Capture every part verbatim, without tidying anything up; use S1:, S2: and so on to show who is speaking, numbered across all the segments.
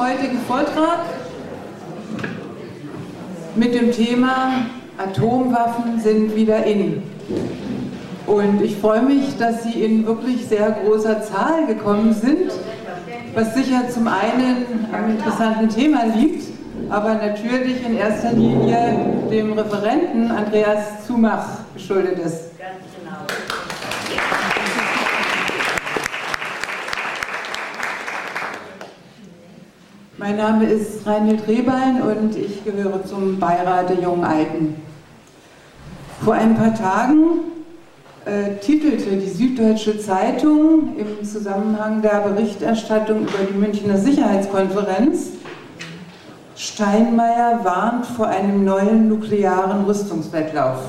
S1: heutigen Vortrag mit dem Thema Atomwaffen sind wieder in. Und ich freue mich, dass Sie in wirklich sehr großer Zahl gekommen sind, was sicher zum einen am interessanten Thema liegt, aber natürlich in erster Linie dem Referenten Andreas Zumach geschuldet ist.
S2: Ganz genau.
S1: Mein Name ist Reinhild Rehbein und ich gehöre zum Beirat der Jungen Alten. Vor ein paar Tagen äh, titelte die Süddeutsche Zeitung im Zusammenhang der Berichterstattung über die Münchner Sicherheitskonferenz: Steinmeier warnt vor einem neuen nuklearen Rüstungswettlauf.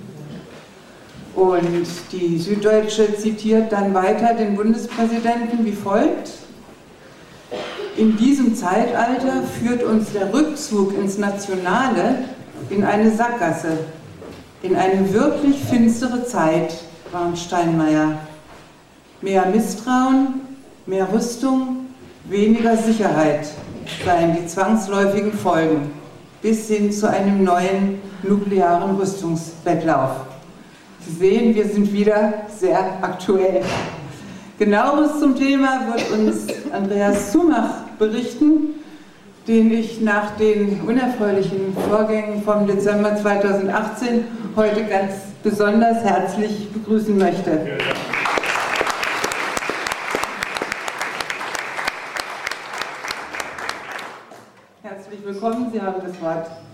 S1: Und die Süddeutsche zitiert dann weiter den Bundespräsidenten wie folgt: In diesem Zeitalter führt uns der Rückzug ins Nationale in eine Sackgasse, in eine wirklich finstere Zeit, warnt Steinmeier. Mehr Misstrauen, mehr Rüstung, weniger Sicherheit seien die zwangsläufigen Folgen, bis hin zu einem neuen nuklearen Rüstungswettlauf. Sie sehen, wir sind wieder sehr aktuell. Genaueres zum Thema wird uns Andreas Zumach berichten, den ich nach den unerfreulichen Vorgängen vom Dezember zweitausendachtzehn heute ganz besonders herzlich begrüßen möchte. Herzlich willkommen, Sie haben das Wort.